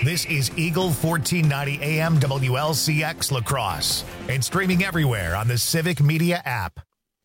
This is Eagle 1490 AM WLCX La Crosse and streaming everywhere on the Civic Media app.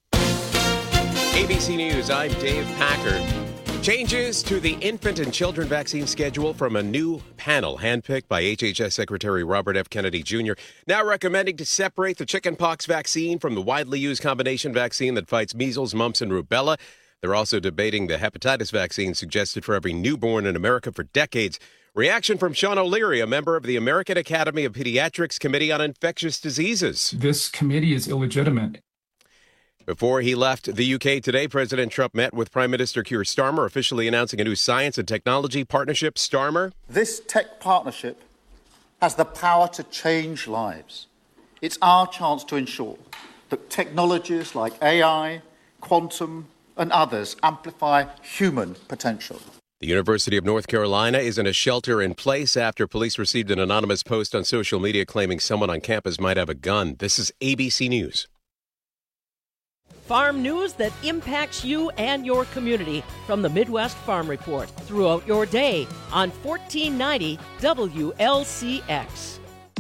ABC News, I'm Dave Packard. Changes to the infant and children vaccine schedule from a new panel handpicked by HHS Secretary Robert F. Kennedy Jr. now recommending to separate the chickenpox vaccine from the widely used combination vaccine that fights measles, mumps, and rubella. They're also debating the hepatitis vaccine suggested for every newborn in America for decades. Reaction from Sean O'Leary, a member of the American Academy of Pediatrics Committee on Infectious Diseases. This committee is illegitimate. Before he left the UK today, President Trump met with Prime Minister Keir Starmer, officially announcing a new science and technology partnership. Starmer? This tech partnership has the power to change lives. It's our chance to ensure that technologies like AI, quantum, and others amplify human potential. The University of North Carolina is in a shelter in place after police received an anonymous post on social media claiming someone on campus might have a gun. This is ABC News. Farm news that impacts you and your community from the Midwest Farm Report throughout your day on 1490 WLCX.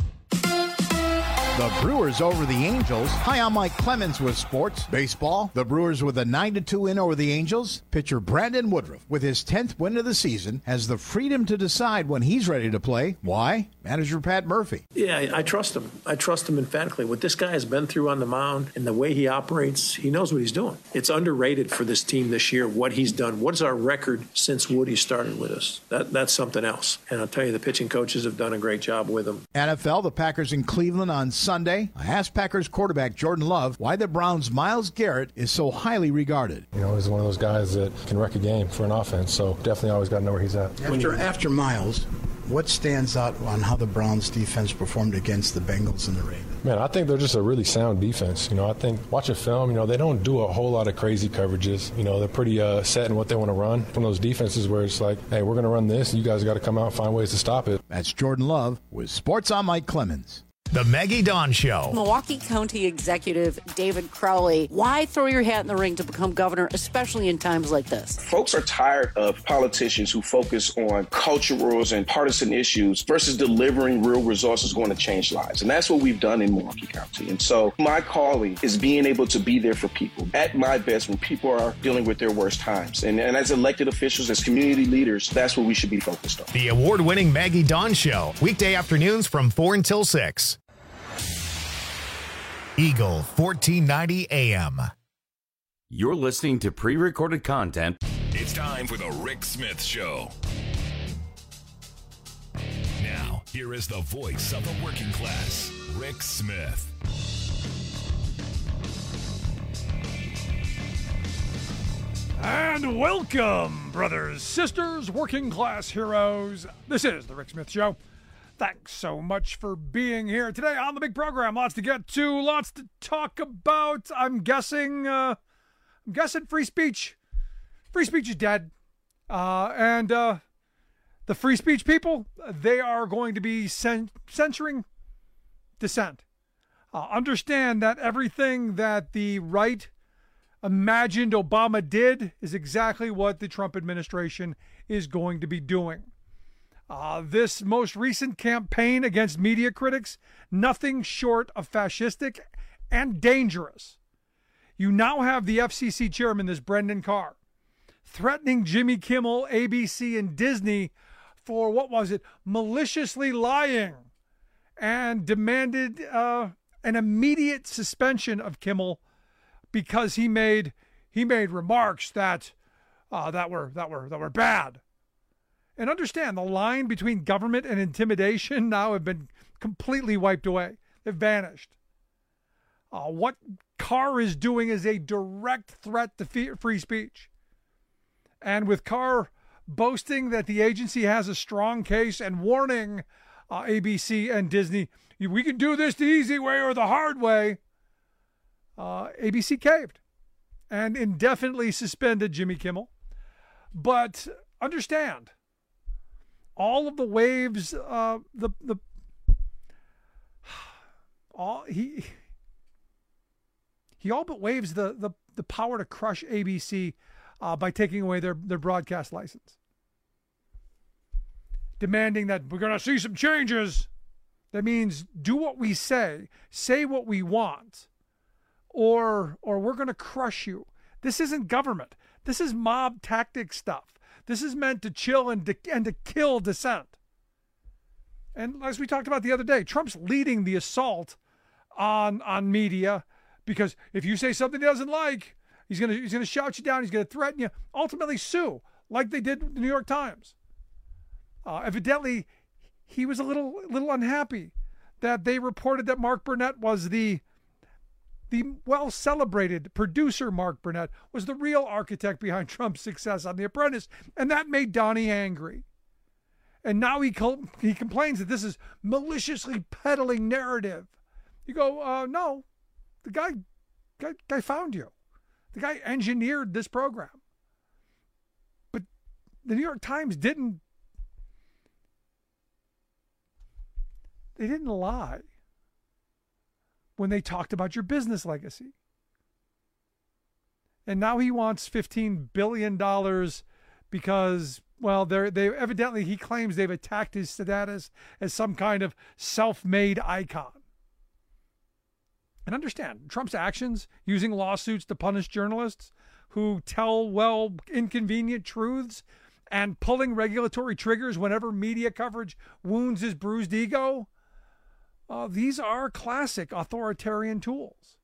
The Brewers over the Angels. Hi, I'm Mike Clemens with sports. Baseball. The Brewers with a 9-2 win over the Angels. Pitcher Brandon Woodruff, with his 10th win of the season, has the freedom to decide when he's ready to play. Why? Manager Pat Murphy. Yeah, I trust him. I trust him emphatically. What this guy has been through on the mound and the way he operates, he knows what he's doing. It's underrated for this team this year, what he's done. What is our record since Woody started with us? That's something else. And I'll tell you, the pitching coaches have done a great job with him. NFL, the Packers in Cleveland on Sunday. I asked Packers quarterback Jordan Love why the Browns' Myles Garrett is so highly regarded. You know, he's one of those guys that can wreck a game for an offense, so definitely always got to know where he's at. After Myles, what stands out on how the Browns' defense performed against the Bengals and the Ravens? Man, I think they're just a really sound defense. You know, I think watching film, you know, they don't do a whole lot of crazy coverages. You know, they're pretty set in what they want to run. One of those defenses where it's like, hey, we're going to run this. You guys got to come out and find ways to stop it. That's Jordan Love with Sports on Mike Clemens. The Maggie Dawn Show. Milwaukee County Executive David Crowley, why throw your hat in the ring to become governor, especially in times like this? Folks are tired of politicians who focus on culturals and partisan issues versus delivering real resources going to change lives. And that's what we've done in Milwaukee County. And so my calling is being able to be there for people at my best when people are dealing with their worst times. And as elected officials, as community leaders, that's what we should be focused on. The award-winning Maggie Dawn Show. Weekday afternoons from 4 until 6. Eagle 1490 AM. You're listening to pre-recorded content. It's time for the Rick Smith Show. Now, here is the voice of the working class, Rick Smith. And welcome, brothers, sisters, working class heroes. This is the Rick Smith Show. Thanks so much for being here today on the big program. Lots to get to, lots to talk about. I'm guessing free speech. Free speech is dead. And the free speech people, they are going to be censoring dissent. Understand that everything that the right imagined Obama did is exactly what the Trump administration is going to be doing. This most recent campaign against media critics, nothing short of fascistic and dangerous. You now have the FCC chairman, this Brendan Carr, threatening Jimmy Kimmel, ABC, and Disney for, what was it, maliciously lying, and demanded an immediate suspension of Kimmel because he made remarks that were bad. And understand, the line between government and intimidation now have been completely wiped away. They've vanished. What Carr is doing is a direct threat to free speech. And with Carr boasting that the agency has a strong case and warning ABC and Disney, we can do this the easy way or the hard way, ABC caved and indefinitely suspended Jimmy Kimmel. But understand, all of the waves, he all but waives the power to crush ABC by taking away their broadcast license. demanding that we're going to see some changes. That means do what we say what we want, or we're going to crush you. This isn't government. This is mob tactic stuff. This is meant to chill and to kill dissent. And as we talked about the other day, Trump's leading the assault on media, because if you say something he doesn't like, he's gonna shout you down. He's gonna threaten you. Ultimately, sue, like they did with the New York Times. Evidently, he was a little unhappy that they reported that Mark Burnett was the well-celebrated producer. Mark Burnett was the real architect behind Trump's success on The Apprentice, and that made Donnie angry. And now he complains that this is maliciously peddling narrative. You go, no, the guy found you. The guy engineered this program. But the New York Times didn't lie when they talked about your business legacy. And now he wants $15 billion because, well, they evidently, he claims they've attacked his status as some kind of self-made icon. And understand, Trump's actions, using lawsuits to punish journalists who tell, well, inconvenient truths, and pulling regulatory triggers whenever media coverage wounds his bruised ego, these are classic authoritarian tools.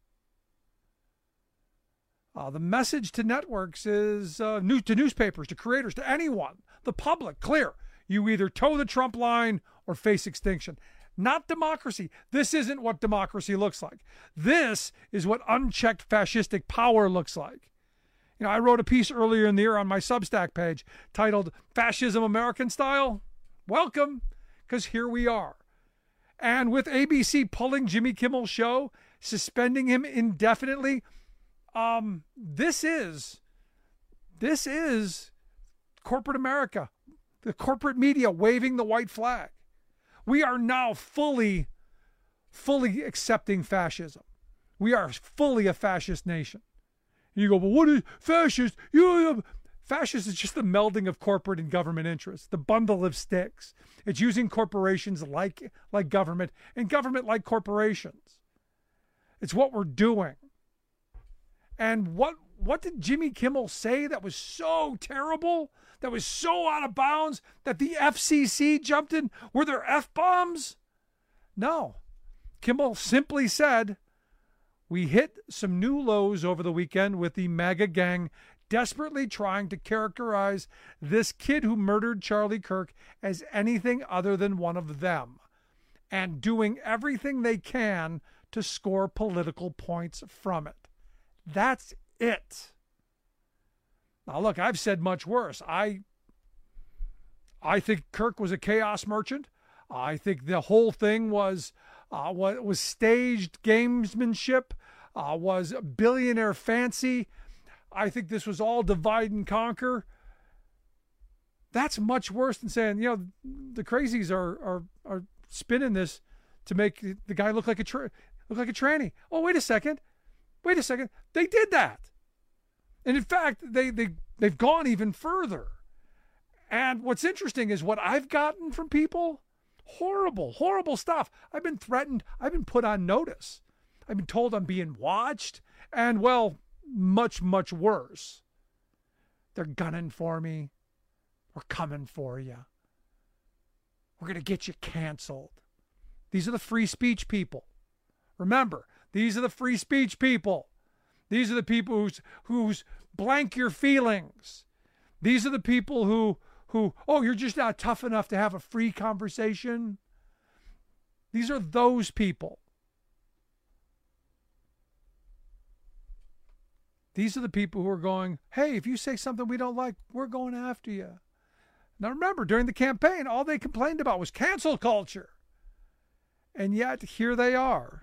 The message to networks is, to newspapers, to creators, to anyone, the public, clear. You either toe the Trump line or face extinction. Not democracy. This isn't what democracy looks like. This is what unchecked fascistic power looks like. You know, I wrote a piece earlier in the year on my Substack page titled Fascism American Style. Welcome, because here we are. And with ABC pulling Jimmy Kimmel's show, suspending him indefinitely, this is corporate America, the corporate media waving the white flag. We are now fully accepting fascism. We are fully a fascist nation. You go, but what is fascist? Fascist is just the melding of corporate and government interests, the bundle of sticks. It's using corporations like government and government like corporations. It's what we're doing. And what did Jimmy Kimmel say that was so terrible, that was so out of bounds, that the FCC jumped in? Were there F-bombs? No. Kimmel simply said, we hit some new lows over the weekend with the MAGA gang desperately trying to characterize this kid who murdered Charlie Kirk as anything other than one of them, and doing everything they can to score political points from it. That's it. Now, look, I've said much worse. I think Kirk was a chaos merchant. I think the whole thing was staged gamesmanship, was billionaire fancy. I think this was all divide and conquer. That's much worse than saying, you know, the crazies are spinning this to make the guy look like a tranny. Oh, wait a second. They did that. And in fact, they've gone even further. And what's interesting is what I've gotten from people, horrible stuff. I've been threatened. I've been put on notice. I've been told I'm being watched. And, well, much worse. They're gunning for me. We're coming for you. We're going to get you canceled. These are the free speech people. Remember, these are the free speech people. These are the people who's blank your feelings. These are the people who, oh, you're just not tough enough to have a free conversation. These are those people. These are the people who are going, hey, if you say something we don't like, we're going after you. Now remember, during the campaign, all they complained about was cancel culture. And yet, here they are,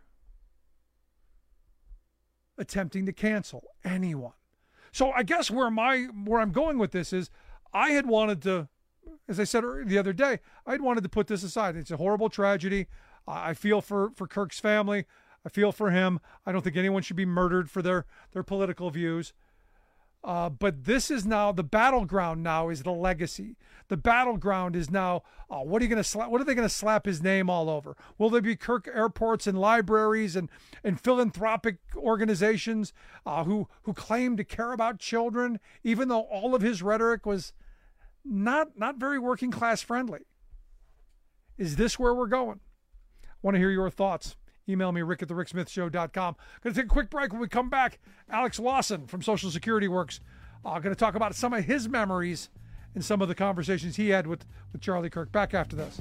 attempting to cancel anyone. So I guess where I'm going with this is, I had wanted to, as I said the other day, I'd wanted to put this aside. It's a horrible tragedy. I feel for Kirk's family. I feel for him. I don't think anyone should be murdered for their political views. But this is now the battleground. Now is the legacy. The battleground is now what are you going to slap? What are they going to slap his name all over? Will there be Kirk airports and libraries and philanthropic organizations who claim to care about children, even though all of his rhetoric was not very working class friendly? Is this where we're going? I want to hear your thoughts. Email me, rick@thericksmithshow.com. Going to take a quick break. When we come back, Alex Lawson from Social Security Works going to talk about some of his memories and some of the conversations he had with Charlie Kirk. Back after this.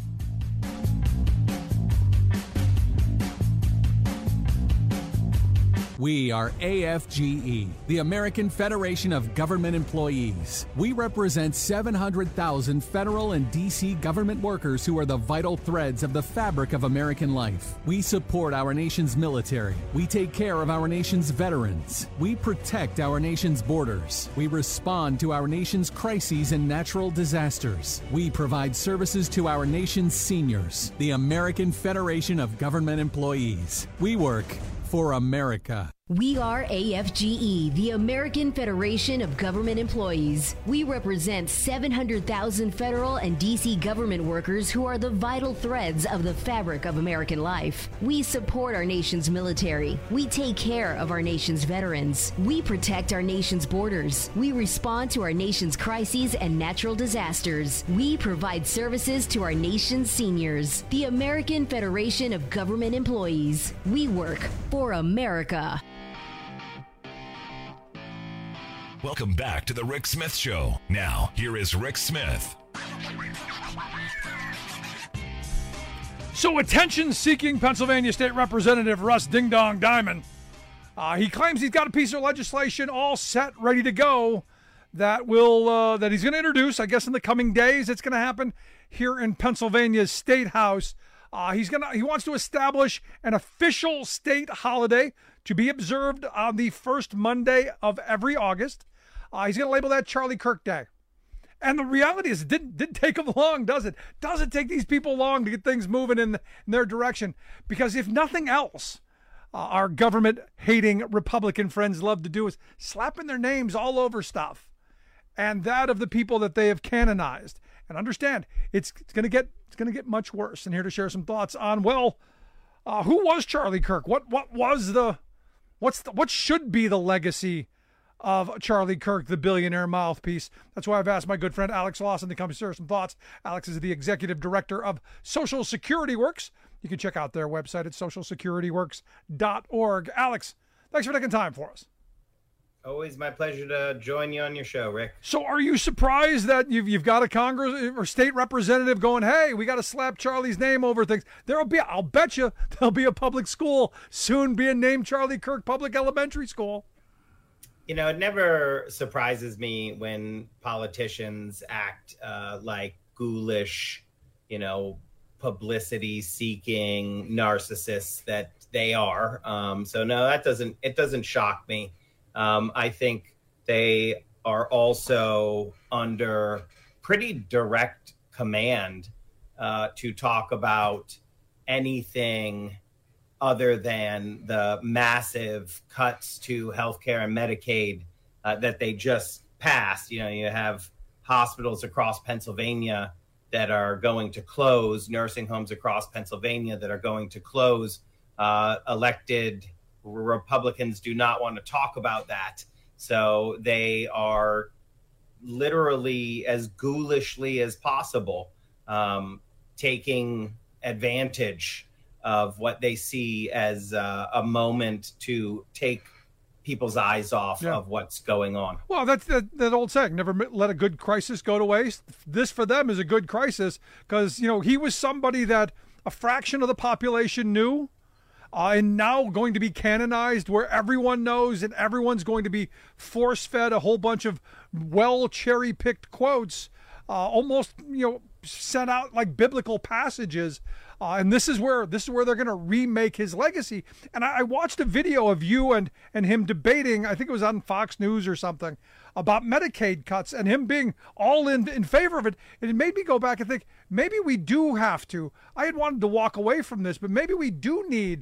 We are AFGE, the American Federation of Government Employees. We represent 700,000 federal and D.C. government workers who are the vital threads of the fabric of American life. We support our nation's military. We take care of our nation's veterans. We protect our nation's borders. We respond to our nation's crises and natural disasters. We provide services to our nation's seniors. The American Federation of Government Employees. We work for America. We are AFGE, the American Federation of Government Employees. We represent 700,000 federal and D.C. government workers who are the vital threads of the fabric of American life. We support our nation's military. We take care of our nation's veterans. We protect our nation's borders. We respond to our nation's crises and natural disasters. We provide services to our nation's seniors. The American Federation of Government Employees. We work for America. Welcome back to the Rick Smith Show. Now, here is Rick Smith. So attention-seeking Pennsylvania State Representative Russ Ding Dong Diamond, he claims he's got a piece of legislation all set, ready to go, that he's going to introduce, I guess, in the coming days. It's going to happen here in Pennsylvania's State House. He wants to establish an official state holiday to be observed on the first Monday of every August. He's going to label that Charlie Kirk Day. And the reality is, it didn't take them long, does it? Doesn't take these people long to get things moving in their direction. Because if nothing else, our government-hating Republican friends love to do is slapping their names all over stuff. And that of the people that they have canonized. And understand, it's going to get much worse. And here to share some thoughts on, who was Charlie Kirk? What should be the legacy of Charlie Kirk, the billionaire mouthpiece? That's why I've asked my good friend Alex Lawson to come share some thoughts. Alex is the executive director of Social Security Works. You can check out their website at socialsecurityworks.org. Alex, thanks for taking time for us. Always my pleasure to join you on your show, Rick. So are you surprised that you've got a Congress or state representative going, hey, we got to slap Charlie's name over things? I'll bet you there'll be a public school soon being named Charlie Kirk Public Elementary School. You know, it never surprises me when politicians act like ghoulish, publicity-seeking narcissists that they are. So no, it doesn't shock me. I think they are also under pretty direct command to talk about anything other than the massive cuts to healthcare and Medicaid that they just passed. You have hospitals across Pennsylvania that are going to close, nursing homes across Pennsylvania that are going to close. Elected Republicans do not want to talk about that. So they are literally as ghoulishly as possible taking advantage of what they see as a moment to take people's eyes off of what's going on. Well, that's that old saying, never let a good crisis go to waste. This for them is a good crisis because, he was somebody that a fraction of the population knew and now going to be canonized where everyone knows and everyone's going to be force-fed a whole bunch of cherry-picked quotes, almost, sent out like biblical passages. And this is where they're going to remake his legacy. And I watched a video of you and him debating, I think it was on Fox News or something, about Medicaid cuts and him being all in favor of it. And it made me go back and think, maybe we do have to. I had wanted to walk away from this, but maybe we do need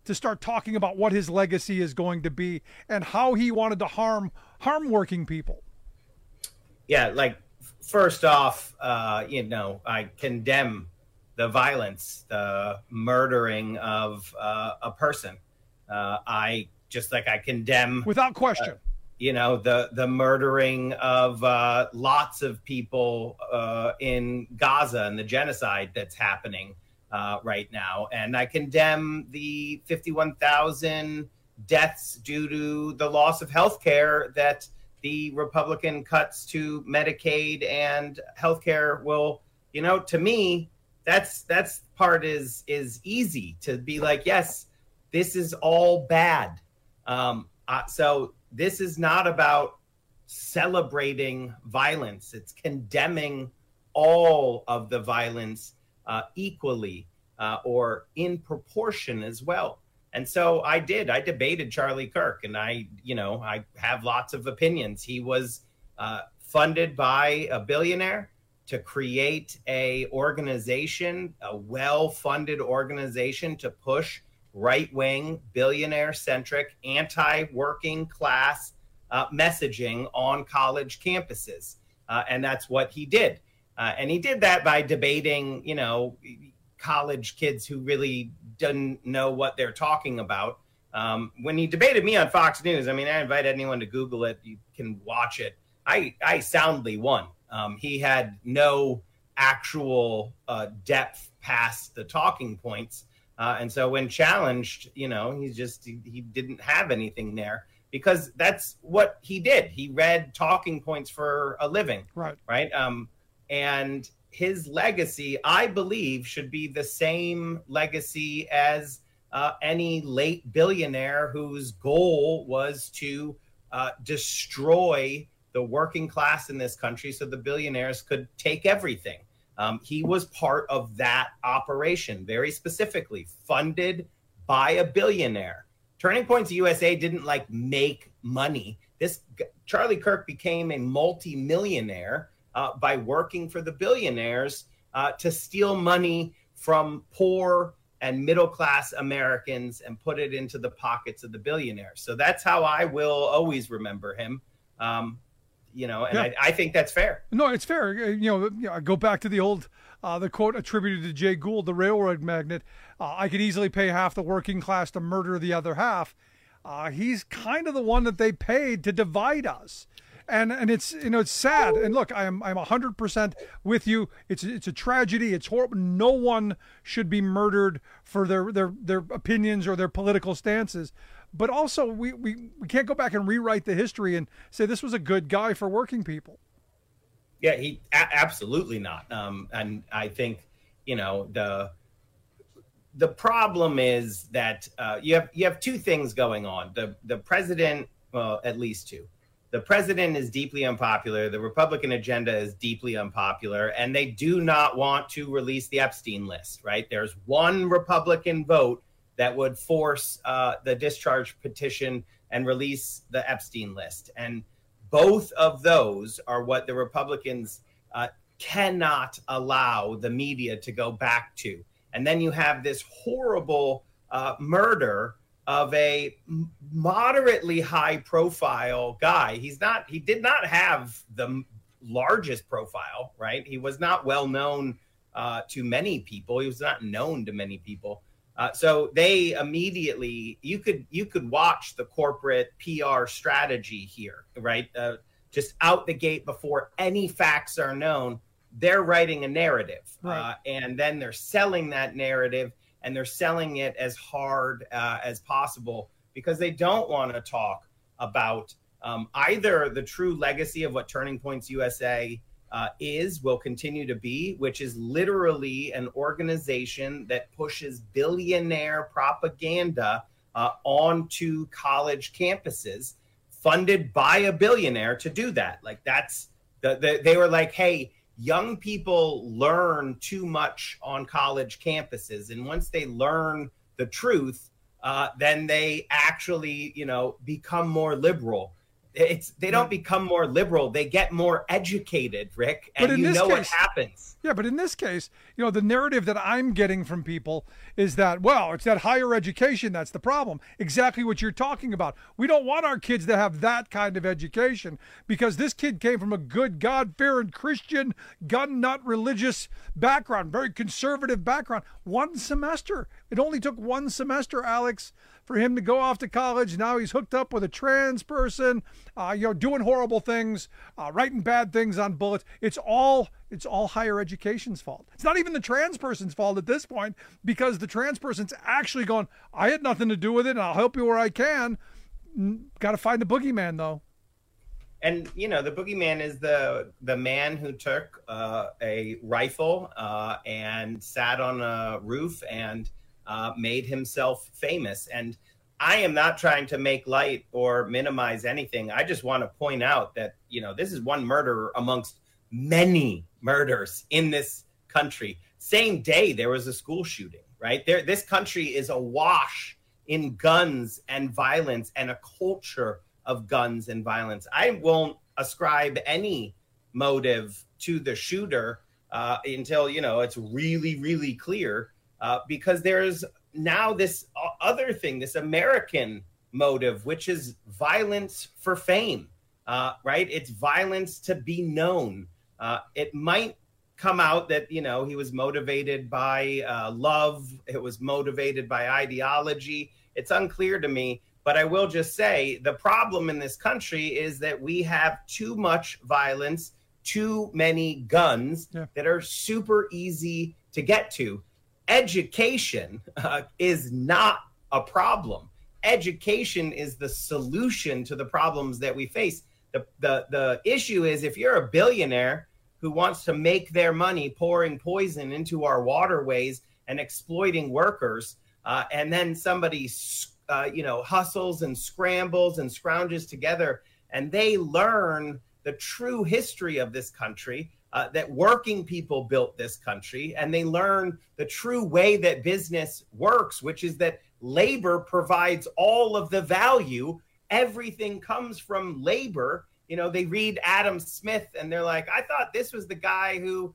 to start talking about what his legacy is going to be and how he wanted to harm working people? Yeah, like, first off, I condemn the violence, the murdering of a person. I condemn, without question, the murdering of lots of people in Gaza and the genocide that's happening right now. And I condemn the 51,000 deaths due to the loss of health care that the Republican cuts to Medicaid and healthcare will, to me, that's part is easy to be like, yes, this is all bad. So this is not about celebrating violence. It's condemning all of the violence equally or in proportion as well. And so I debated Charlie Kirk, and I have lots of opinions. He was funded by a billionaire to create a well-funded organization to push right-wing, billionaire-centric, anti-working class messaging on college campuses. And that's what he did. And he did that by debating, college kids who really didn't know what they're talking about. When he debated me on Fox News, I invite anyone to Google it. You can watch it. I soundly won. He had no actual depth past the talking points. And so when challenged, he didn't have anything there, because that's what he did. He read talking points for a living. Right. And his legacy, I believe, should be the same legacy as any late billionaire whose goal was to destroy the working class in this country so the billionaires could take everything. He was part of that operation, very specifically funded by a billionaire. Turning Points USA didn't make money. Charlie Kirk became a multi-millionaire by working for the billionaires to steal money from poor and middle-class Americans and put it into the pockets of the billionaires. So that's how I will always remember him. I think that's fair. No, it's fair. I go back to the old, the quote attributed to Jay Gould, the railroad magnate. I could easily pay half the working class to murder the other half. He's kind of the one that they paid to divide us. And it's, it's sad. And look, I'm 100% with you. It's a tragedy. It's horrible. No one should be murdered for their opinions or their political stances. But also, we can't go back and rewrite the history and say this was a good guy for working people. Yeah, he absolutely not. And I think, the problem is that you have two things going on. The president, well, at least two. The president is deeply unpopular. The Republican agenda is deeply unpopular, and they do not want to release the Epstein list. Right? There's one Republican vote that would force the discharge petition and release the Epstein list. And both of those are what the Republicans cannot allow the media to go back to. And then you have this horrible murder of a moderately high profile guy. He did not have the largest profile, right? He was not well known to many people. He was not known to many people. So they immediately, you could watch the corporate PR strategy here, right? Just out the gate before any facts are known, they're writing a narrative, right. And then they're selling that narrative, and they're selling it as hard as possible because they don't want to talk about either the true legacy of what Turning Points USA will continue to be, which is literally an organization that pushes billionaire propaganda onto college campuses, funded by a billionaire to do that. They were like, hey, young people learn too much on college campuses. And once they learn the truth, then they actually, become more liberal. They don't become more liberal. They get more educated, Rick. And but you know case, what happens. Yeah, but in this case, the narrative that I'm getting from people is that, well, it's that higher education that's the problem. Exactly what you're talking about. We don't want our kids to have that kind of education because this kid came from a good, God-fearing Christian, gun-nut religious background, very conservative background. 1 semester. It only took 1 semester, Alex, for him to go off to college. Now he's hooked up with a trans person, doing horrible things, writing bad things on bullets. It's all higher education's fault. It's not even the trans person's fault at this point because the trans person's actually going, I had nothing to do with it and I'll help you where I can. Got to find the boogeyman though. And, the boogeyman is the man who took a rifle and sat on a roof and made himself famous. And I am not trying to make light or minimize anything. I just want to point out that, this is one murderer amongst many murders in this country. Same day, there was a school shooting, right? This country is awash in guns and violence and a culture of guns and violence. I won't ascribe any motive to the shooter until, it's really, really clear. Because there's now this other thing, this American motive, which is violence for fame, right? It's violence to be known. It might come out that, he was motivated by love. It was motivated by ideology. It's unclear to me. But I will just say the problem in this country is that we have too much violence, too many guns that are super easy to get to. Education is not a problem. Education is the solution to the problems that we face. The issue is if you're a billionaire who wants to make their money pouring poison into our waterways and exploiting workers, and then somebody hustles and scrambles and scrounges together, and they learn the true history of this country, that working people built this country, and they learn the true way that business works, which is that labor provides all of the value. Everything comes from labor. They read Adam Smith and they're like, I thought this was the guy who,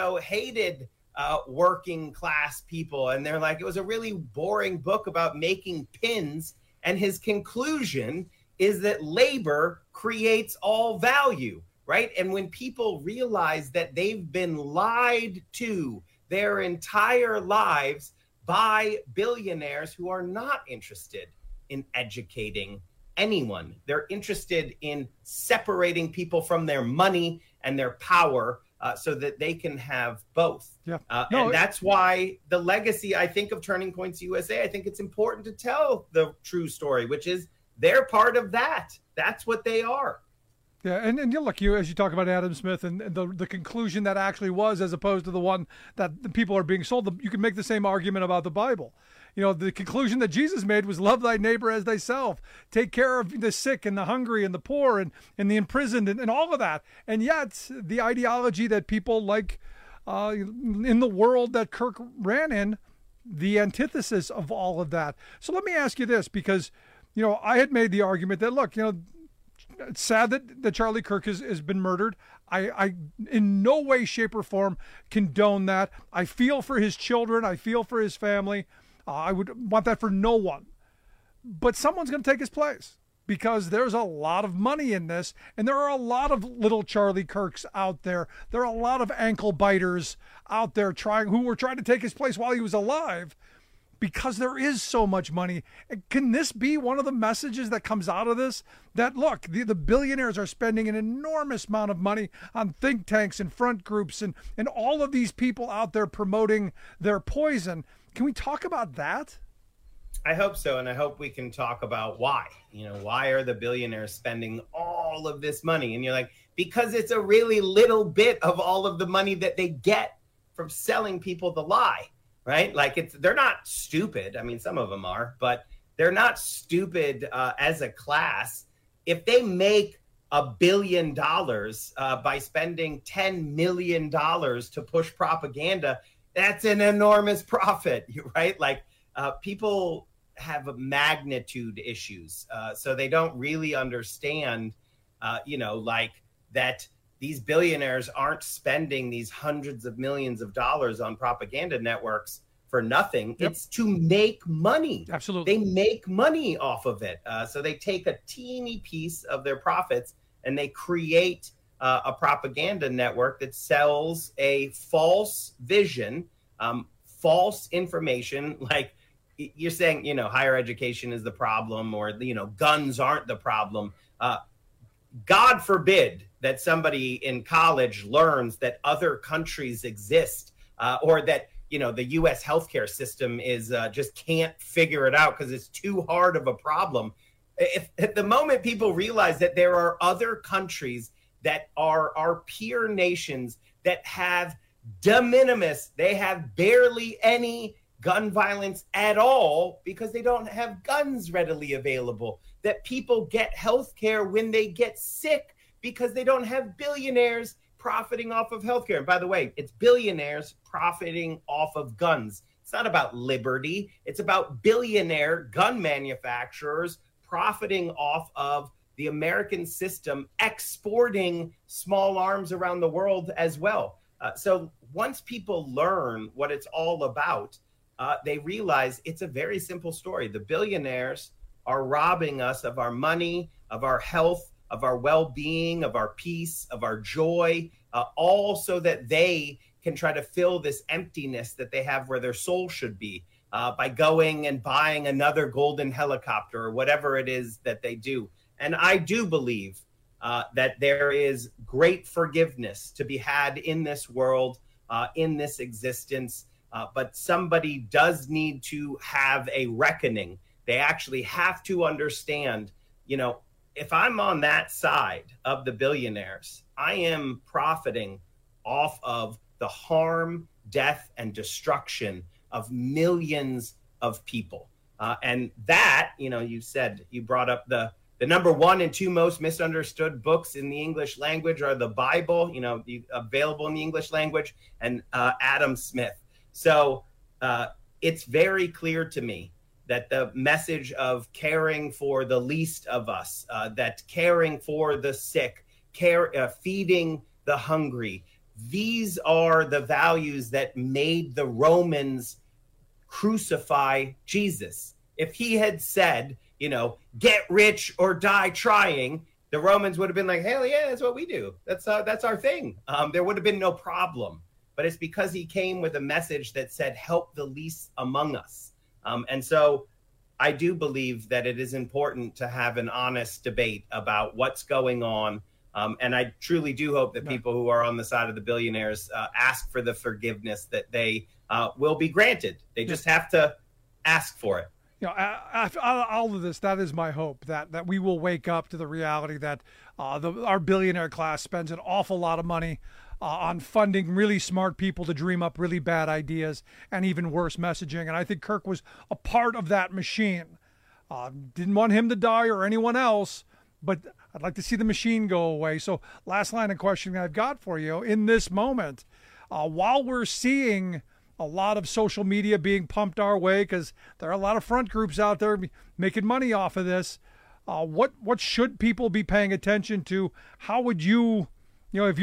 hated working class people. And they're like, it was a really boring book about making pins. And his conclusion is that labor creates all value. Right. And when people realize that they've been lied to their entire lives by billionaires who are not interested in educating anyone, they're interested in separating people from their money and their power so that they can have both. Yeah. And that's why the legacy, I think, of Turning Points USA, I think it's important to tell the true story, which is they're part of that. That's what they are. Yeah, and look, as you talk about Adam Smith and the conclusion that actually was, as opposed to the one that the people are being sold, you can make the same argument about the Bible. The conclusion that Jesus made was love thy neighbor as thyself, take care of the sick and the hungry and the poor and the imprisoned and all of that. And yet the ideology that people like in the world that Kirk ran in, the antithesis of all of that. So let me ask you this, because, I had made the argument that, look, it's sad that Charlie Kirk has been murdered. I in no way, shape, or form condone that. I feel for his children. I feel for his family. I would want that for no one. But someone's going to take his place because there's a lot of money in this, and there are a lot of little Charlie Kirks out there. There are a lot of ankle biters out there who were trying to take his place while he was alive. Because there is so much money. Can this be one of the messages that comes out of this? That, look, the billionaires are spending an enormous amount of money on think tanks and front groups and all of these people out there promoting their poison. Can we talk about that? I hope so, and I hope we can talk about why. Why are the billionaires spending all of this money? And you're like, because it's a really little bit of all of the money that they get from selling people the lie. Right? Like they're not stupid. I mean, some of them are, but they're not stupid as a class. If they make $1 billion by spending $10 million to push propaganda, that's an enormous profit, right? Like people have magnitude issues. So they don't really understand like that these billionaires aren't spending these hundreds of millions of dollars on propaganda networks for nothing. Yep. It's to make money. Absolutely. They make money off of it. So they take a teeny piece of their profits and they create a propaganda network that sells a false vision, false information. Like you're saying, higher education is the problem, or, guns aren't the problem. God forbid that somebody in college learns that other countries exist, or that, the U.S. healthcare system is just can't figure it out because it's too hard of a problem. If at the moment people realize that there are other countries that are our peer nations that have de minimis, they have barely any gun violence at all because they don't have guns readily available, that people get health care when they get sick because they don't have billionaires profiting off of healthcare. And by the way, it's billionaires profiting off of guns. It's not about liberty. It's about billionaire gun manufacturers profiting off of the American system, exporting small arms around the world as well. So once people learn what it's all about, they realize it's a very simple story. The billionaires are robbing us of our money, of our health, of our well-being, of our peace, of our joy, all so that they can try to fill this emptiness that they have where their soul should be, by going and buying another golden helicopter or whatever it is that they do. And I do believe that there is great forgiveness to be had in this world, in this existence, but somebody does need to have a reckoning. They actually have to understand, if I'm on that side of the billionaires, I am profiting off of the harm, death, and destruction of millions of people. And that, you brought up the number 1 and 2 most misunderstood books in the English language are the Bible, available in the English language, and Adam Smith. So it's very clear to me that the message of caring for the least of us, that caring for the sick, feeding the hungry, these are the values that made the Romans crucify Jesus. If he had said, get rich or die trying, the Romans would have been like, hell yeah, that's what we do. That's our thing. There would have been no problem. But it's because he came with a message that said, help the least among us. And so I do believe that it is important to have an honest debate about what's going on. And I truly do hope that people who are on the side of the billionaires ask for the forgiveness that they will be granted. They just have to ask for it. After all of this, that is my hope, that we will wake up to the reality that our billionaire class spends an awful lot of money on funding really smart people to dream up really bad ideas and even worse messaging. And I think Kirk was a part of that machine. Didn't want him to die or anyone else, but I'd like to see the machine go away. So last line of questioning I've got for you in this moment, while we're seeing a lot of social media being pumped our way because there are a lot of front groups out there making money off of this, what should people be paying attention to? How would you, if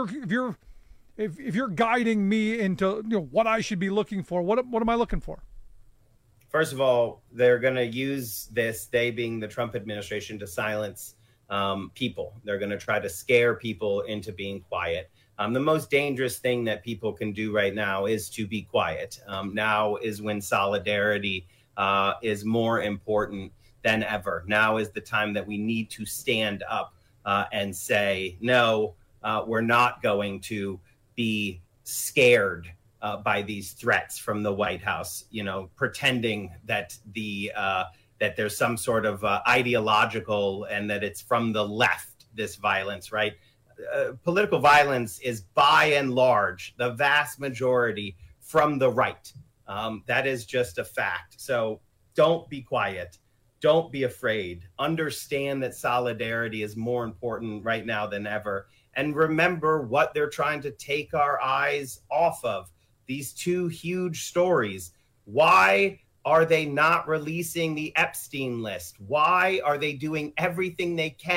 you're guiding me into what I should be looking for, what am I looking for? First of all, they're going to use this, they being the Trump administration, to silence people. They're going to try to scare people into being quiet. The most dangerous thing that people can do right now is to be quiet. Now is when solidarity is more important than ever. Now is the time that we need to stand up and say, no, we're not going to be scared by these threats from the White House, pretending that that there's some sort of ideological and that it's from the left, this violence, right? Political violence is by and large, the vast majority, from the right. That is just a fact. So don't be quiet. Don't be afraid. Understand that solidarity is more important right now than ever. And remember what they're trying to take our eyes off of. These 2 huge stories. Why are they not releasing the Epstein list? Why are they doing everything they can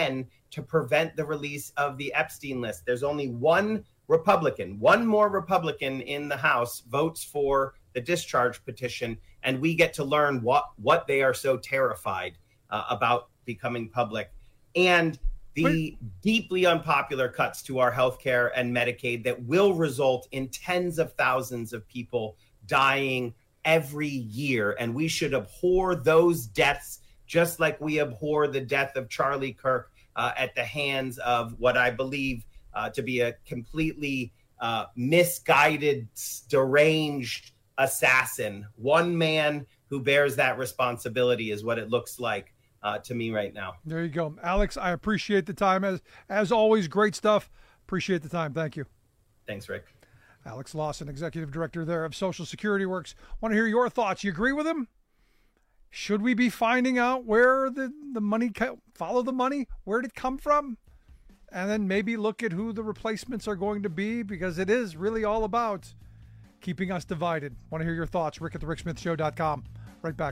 to prevent the release of the Epstein list. There's only one more Republican in the House votes for the discharge petition, and we get to learn what they are so terrified about becoming public. And the deeply unpopular cuts to our healthcare and Medicaid that will result in tens of thousands of people dying every year. And we should abhor those deaths just like we abhor the death of Charlie Kirk at the hands of what I believe to be a completely misguided, deranged assassin. One man who bears that responsibility is what it looks like to me right now. There you go. Alex, I appreciate the time. As always, great stuff. Appreciate the time. Thank you. Thanks, Rick. Alex Lawson, Executive Director there of Social Security Works. Want to hear your thoughts. You agree with him? Should we be finding out where the money, follow the money? Where did it come from? And then maybe look at who the replacements are going to be, because it is really all about keeping us divided. Want to hear your thoughts. Rick at thericksmithshow.com. Right back.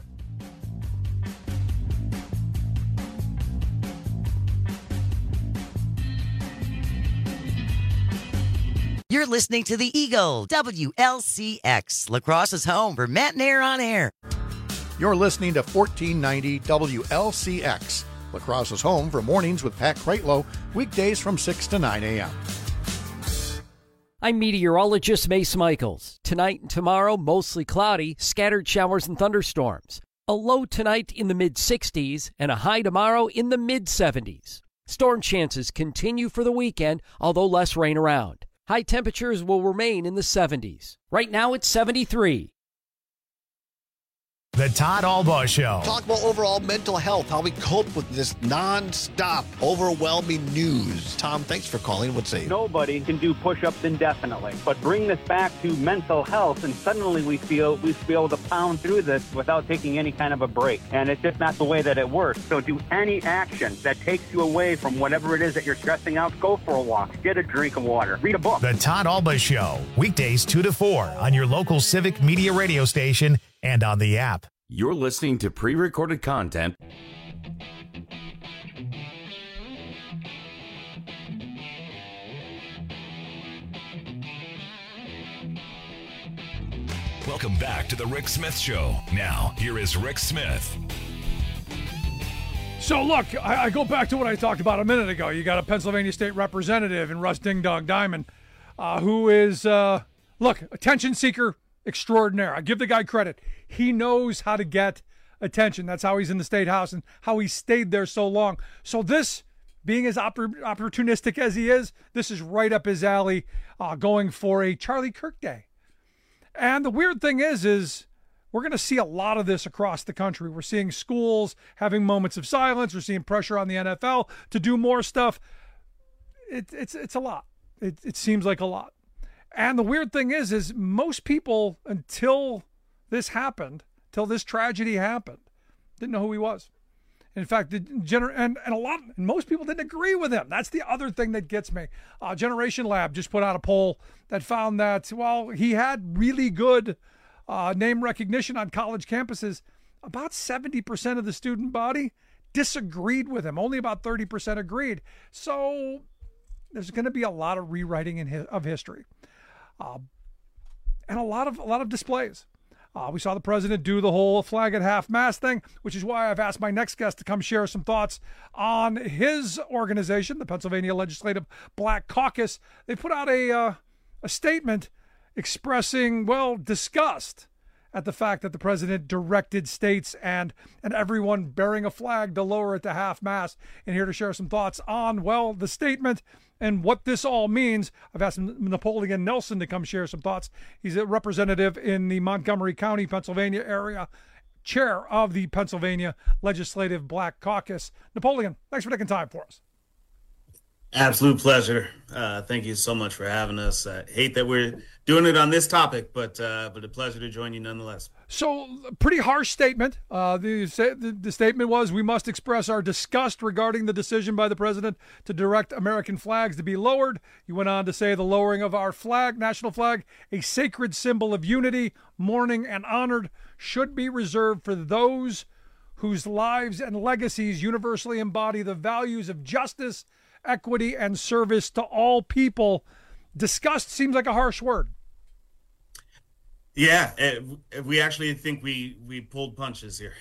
You're listening to The Eagle, WLCX, La Crosse's home for Matt and Air on Air. You're listening to 1490 WLCX, La Crosse's home for mornings with Pat Kreitlow, weekdays from 6 to 9 a.m. I'm meteorologist Mace Michaels. Tonight and tomorrow, mostly cloudy, scattered showers and thunderstorms. A low tonight in the mid-60s and a high tomorrow in the mid-70s. Storm chances continue for the weekend, although less rain around. High temperatures will remain in the 70s. Right now it's 73. The Todd Albaugh Show. Talk about overall mental health, how we cope with this nonstop, overwhelming news. Tom, thanks for calling. What's say? Nobody can do push-ups indefinitely, but bring this back to mental health, and suddenly we feel we should be able to pound through this without taking any kind of a break. And it's just not the way that it works. So do any action that takes you away from whatever it is that you're stressing out. Go for a walk, get a drink of water, read a book. The Todd Albaugh Show, weekdays 2 to 4 on your local Civic Media radio station and on the app. You're listening to pre-recorded content. Welcome back to the Rick Smith Show. Now, here is Rick Smith. So, look, I go back to what I talked about a minute ago. You got a Pennsylvania State Representative in Russ Ding Dong Diamond who is, look, attention seeker extraordinaire. I give the guy credit. He knows how to get attention. That's how he's in the State House and how he stayed there so long. So this, being as opportunistic as he is, this is right up his alley, going for a Charlie Kirk Day. And the weird thing is we're going to see a lot of this across the country. We're seeing schools having moments of silence. We're seeing pressure on the NFL to do more stuff. It's a lot. It seems like a lot. And the weird thing is most people, until this happened, till this tragedy happened, didn't know who he was. In fact, most people didn't agree with him. That's the other thing that gets me. Generation Lab just put out a poll that found that, while he had really good name recognition on college campuses, about 70% of the student body disagreed with him. Only about 30% agreed. So there's going to be a lot of rewriting of history. And a lot of displays. We saw the president do the whole flag at half-mast thing, which is why I've asked my next guest to come share some thoughts on his organization, the Pennsylvania Legislative Black Caucus. They put out a statement expressing, disgust at the fact that the president directed states and everyone bearing a flag to lower it to half-mast. And here to share some thoughts on, the statement and what this all means, I've asked Napoleon Nelson to come share some thoughts. He's a representative in the Montgomery County, Pennsylvania area, chair of the Pennsylvania Legislative Black Caucus. Napoleon, thanks for taking time for us. Absolute pleasure. Thank you so much for having us. I hate that we're doing it on this topic, but a pleasure to join you nonetheless. So, pretty harsh statement. The statement was, we must express our disgust regarding the decision by the president to direct American flags to be lowered. You went on to say the lowering of our flag, national flag, a sacred symbol of unity, mourning, and honored, should be reserved for those whose lives and legacies universally embody the values of justice, equity, and service to all people. Disgust seems like a harsh word. Yeah, we actually think we pulled punches here.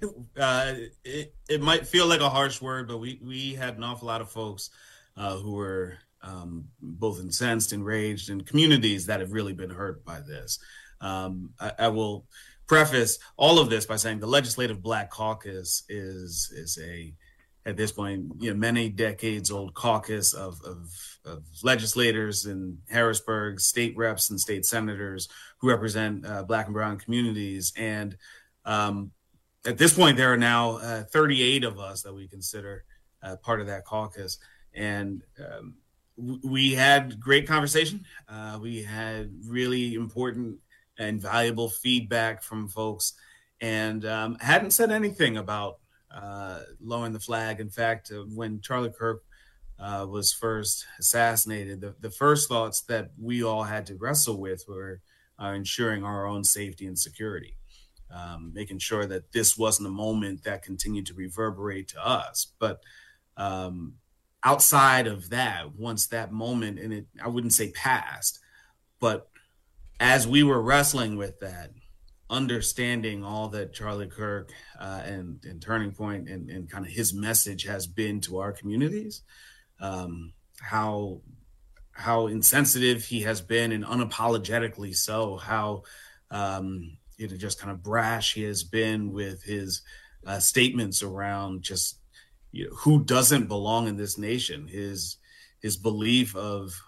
It might feel like a harsh word, but we had an awful lot of folks who were both incensed, enraged, and communities that have really been hurt by this. I will preface all of this by saying the Legislative Black Caucus is a, at this point, many decades old caucus of legislators in Harrisburg, state reps and state senators who represent Black and brown communities. And at this point, there are now 38 of us that we consider part of that caucus. And we had great conversation. We had really important and valuable feedback from folks, and hadn't said anything about lowering the flag. In fact, when Charlie Kirk was first assassinated, the first thoughts that we all had to wrestle with were ensuring our own safety and security, making sure that this wasn't a moment that continued to reverberate to us. But outside of that, once that moment, and I wouldn't say passed, but as we were wrestling with that, understanding all that Charlie Kirk and Turning Point and kind of his message has been to our communities, how insensitive he has been and unapologetically so, how just kind of brash he has been with his statements around just who doesn't belong in this nation, his belief of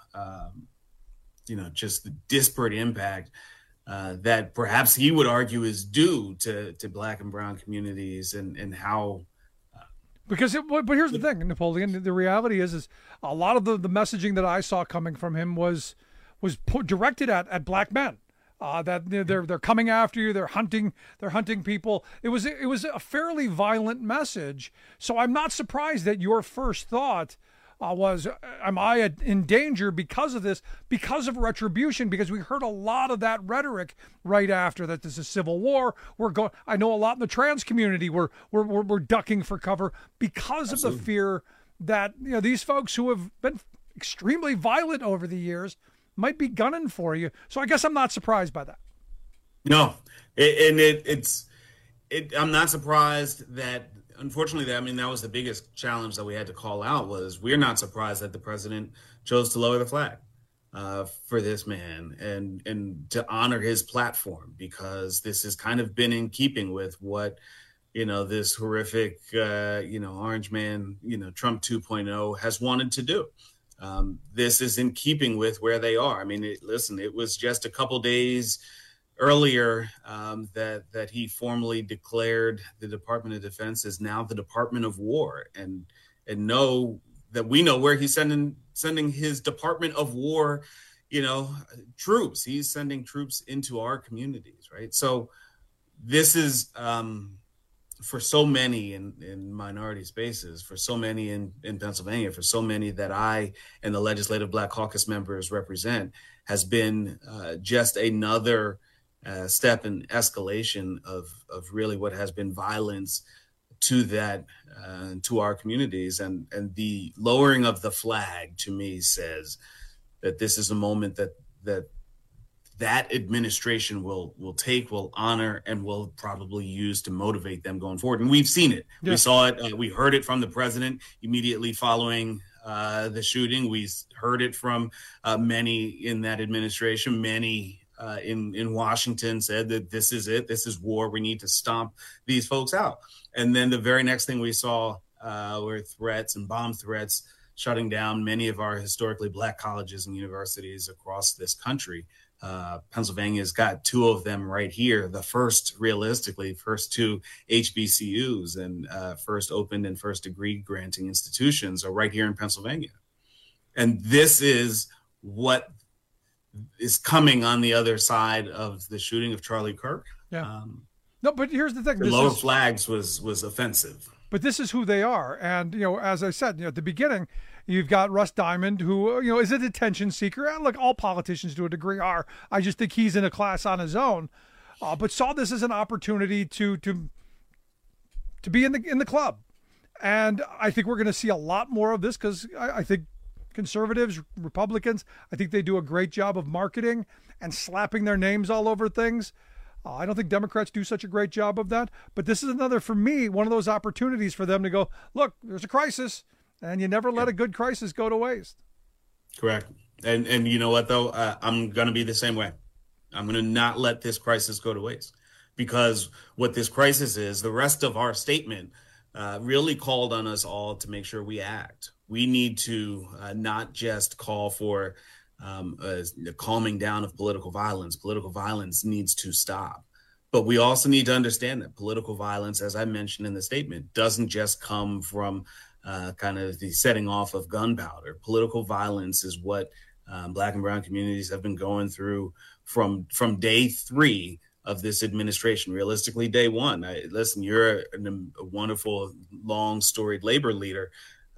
just the disparate impact that perhaps he would argue is due to Black and brown communities, and how. But here's the thing, Napoleon. The reality is a lot of the messaging that I saw coming from him was directed at Black men. That they're coming after you, they're hunting people. It was a fairly violent message. So I'm not surprised that your first thought was, am I in danger because of this, because of retribution? Because we heard a lot of that rhetoric right after that. This is civil war. I know a lot in the trans community. We're ducking for cover because of the fear that these folks who have been extremely violent over the years might be gunning for you. So I guess I'm not surprised by that. No, I'm not surprised that. Unfortunately, that was the biggest challenge that we had to call out, was we're not surprised that the president chose to lower the flag for this man and to honor his platform, because this has kind of been in keeping with what, this horrific, orange man, Trump 2.0 has wanted to do. This is in keeping with where they are. It was just a couple days earlier that he formally declared the Department of Defense is now the Department of War, and know that we know where he's sending his Department of War, troops. He's sending troops into our communities, right? So this is for so many in minority spaces, for so many in Pennsylvania, for so many that I and the Legislative Black Caucus members represent, has been just another step in escalation of really what has been violence to that to our communities, and the lowering of the flag to me says that this is a moment that administration will honor and will probably use to motivate them going forward. And we've seen it. Yeah. We saw it. We heard it from the president immediately following the shooting. We heard it from many in that administration. Many in Washington said that this is it. This is war. We need to stomp these folks out. And then the very next thing we saw were threats and bomb threats, shutting down many of our historically Black colleges and universities across this country. Pennsylvania's got two of them right here. The first two HBCUs and first opened and first degree granting institutions are right here in Pennsylvania. And this is what is coming on the other side of the shooting of Charlie Kirk. Yeah. No, but here's the thing. The lower flags was offensive. But this is who they are. And, as I said, at the beginning, you've got Russ Diamond, who, is a detention seeker. And look, all politicians to a degree are. I just think he's in a class on his own. But saw this as an opportunity to to be in the club. And I think we're going to see a lot more of this because I think conservatives, Republicans, I think they do a great job of marketing and slapping their names all over things. I don't think Democrats do such a great job of that. But this is another, for me, one of those opportunities for them to go, look, there's a crisis, and you never let a good crisis go to waste. Correct. And you know what, though? I'm going to be the same way. I'm going to not let this crisis go to waste. Because what this crisis is, the rest of our statement really called on us all to make sure we act. We need to not just call for the calming down of political violence. Political violence needs to stop. But we also need to understand that political violence, as I mentioned in the statement, doesn't just come from kind of the setting off of gunpowder. Political violence is what Black and brown communities have been going through from day 3 of this administration. Realistically, day 1. Listen, you're a wonderful, long storied labor leader.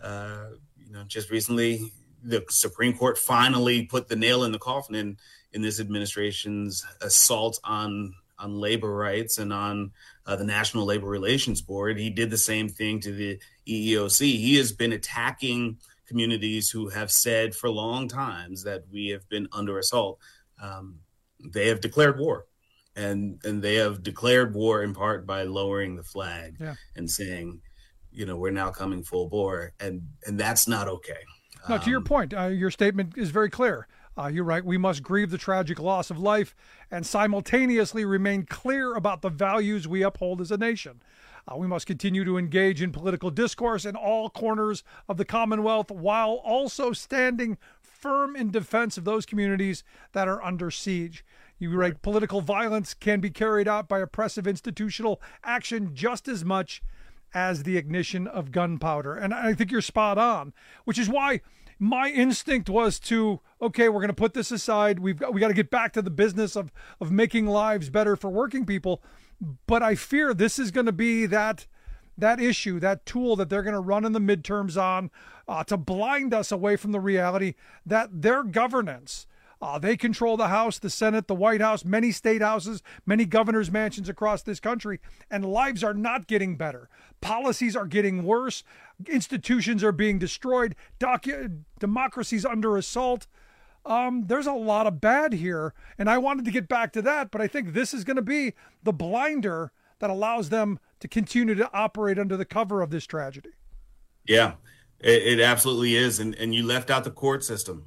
Just recently, the Supreme Court finally put the nail in the coffin in this administration's assault on labor rights and on the National Labor Relations Board. He did the same thing to the EEOC. He has been attacking communities who have said for long times that we have been under assault. They have declared war. And they have declared war in part by lowering the flag and saying, we're now coming full bore. And that's not okay. No, to your point, your statement is very clear. You're right. We must grieve the tragic loss of life and simultaneously remain clear about the values we uphold as a nation. We must continue to engage in political discourse in all corners of the Commonwealth while also standing firm in defense of those communities that are under siege. You write, political violence can be carried out by oppressive institutional action just as much as the ignition of gunpowder. And I think you're spot on, which is why my instinct was to, okay, we're going to put this aside. We got to get back to the business of making lives better for working people. But I fear this is going to be that issue, that tool that they're going to run in the midterms on to blind us away from the reality that their governance, they control the House, the Senate, the White House, many state houses, many governors' mansions across this country, and lives are not getting better. Policies are getting worse. Institutions are being destroyed. Democracy's under assault. There's a lot of bad here, and I wanted to get back to that, but I think this is going to be the blinder that allows them to continue to operate under the cover of this tragedy. Yeah, it absolutely is, and you left out the court system.